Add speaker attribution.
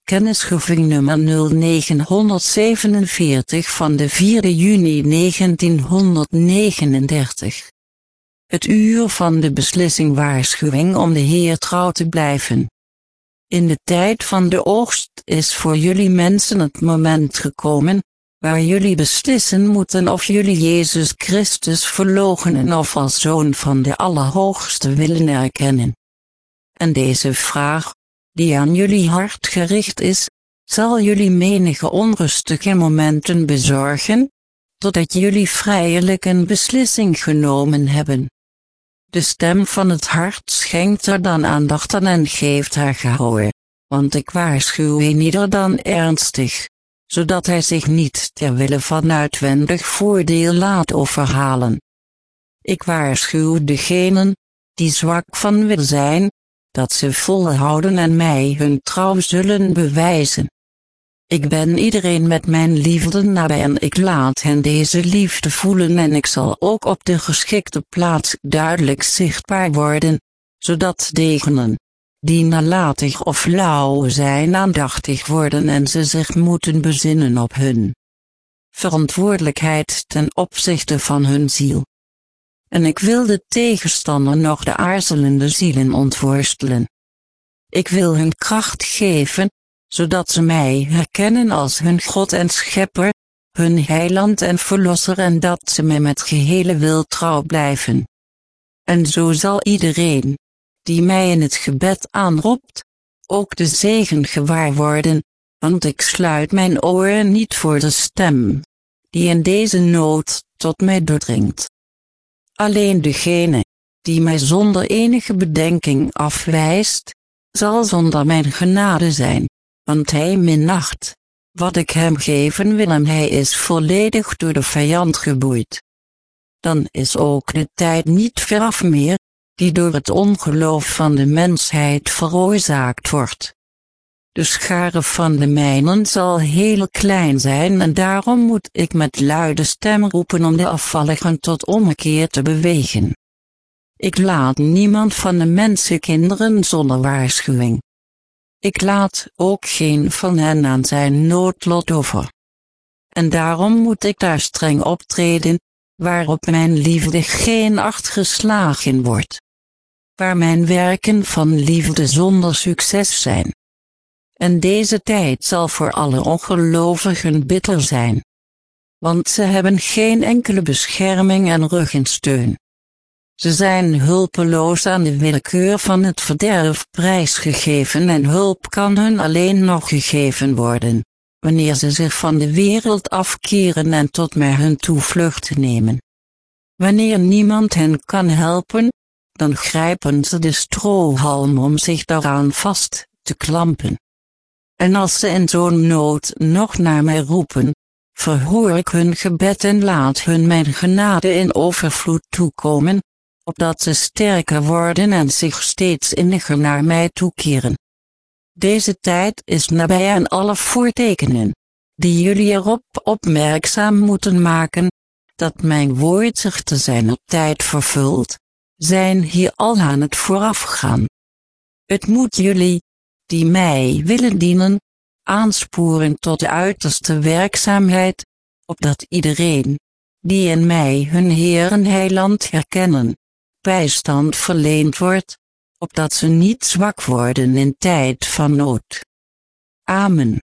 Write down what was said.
Speaker 1: Kennisgeving nummer 0947 van de 4 juni 1939. Het uur van de beslissing waarschuwing om de Heer trouw te blijven. In de tijd van de oogst is voor jullie mensen het moment gekomen, waar jullie beslissen moeten of jullie Jezus Christus verloochenen of als Zoon van de Allerhoogste willen erkennen. En deze vraag, die aan jullie hart gericht is, zal jullie menige onrustige momenten bezorgen, totdat jullie vrijelijk een beslissing genomen hebben. De stem van het hart schenkt er dan aandacht aan en geeft haar gehoor, want ik waarschuw ieder dan ernstig, zodat hij zich niet ter wille van uitwendig voordeel laat overhalen. Ik waarschuw degenen, die zwak van wil zijn, dat ze volhouden en mij hun trouw zullen bewijzen. Ik ben iedereen met mijn liefde nabij en ik laat hen deze liefde voelen en ik zal ook op de geschikte plaats duidelijk zichtbaar worden, zodat degenen, die nalatig of lauw zijn aandachtig worden en ze zich moeten bezinnen op hun verantwoordelijkheid ten opzichte van hun ziel. En ik wil de tegenstander nog de aarzelende zielen ontworstelen. Ik wil hun kracht geven, zodat ze mij herkennen als hun God en Schepper, hun heiland en verlosser en dat ze mij met gehele wil trouw blijven. En zo zal iedereen, die mij in het gebed aanroept, ook de zegen gewaar worden, want ik sluit mijn oren niet voor de stem, die in deze nood tot mij doordringt. Alleen degene, die mij zonder enige bedenking afwijst, zal zonder mijn genade zijn, want hij minacht wat ik hem geven wil en hij is volledig door de vijand geboeid. Dan is ook de tijd niet veraf meer, die door het ongeloof van de mensheid veroorzaakt wordt. De schare van de mijnen zal heel klein zijn en daarom moet ik met luide stem roepen om de afvalligen tot ommekeer te bewegen. Ik laat niemand van de mensenkinderen zonder waarschuwing. Ik laat ook geen van hen aan zijn noodlot over. En daarom moet ik daar streng optreden, waarop mijn liefde geen acht geslagen wordt. Waar mijn werken van liefde zonder succes zijn. En deze tijd zal voor alle ongelovigen bitter zijn. Want ze hebben geen enkele bescherming en ruggensteun. Ze zijn hulpeloos aan de willekeur van het verderf prijsgegeven en hulp kan hun alleen nog gegeven worden, wanneer ze zich van de wereld afkeren en tot mij hun toevlucht nemen. Wanneer niemand hen kan helpen, dan grijpen ze de strohalm om zich daaraan vast te klampen. En als ze in zo'n nood nog naar mij roepen, verhoor ik hun gebed en laat hun mijn genade in overvloed toekomen, opdat ze sterker worden en zich steeds inniger naar mij toekeren. Deze tijd is nabij en alle voortekenen, die jullie erop opmerkzaam moeten maken, dat mijn woord zich te zijner tijd vervult, zijn hier al aan het voorafgaan. Het moet jullie, die mij willen dienen, aansporen tot de uiterste werkzaamheid, opdat iedereen, die in mij hun Heer en Heiland herkennen, bijstand verleend wordt, opdat ze niet zwak worden in tijd van nood. Amen.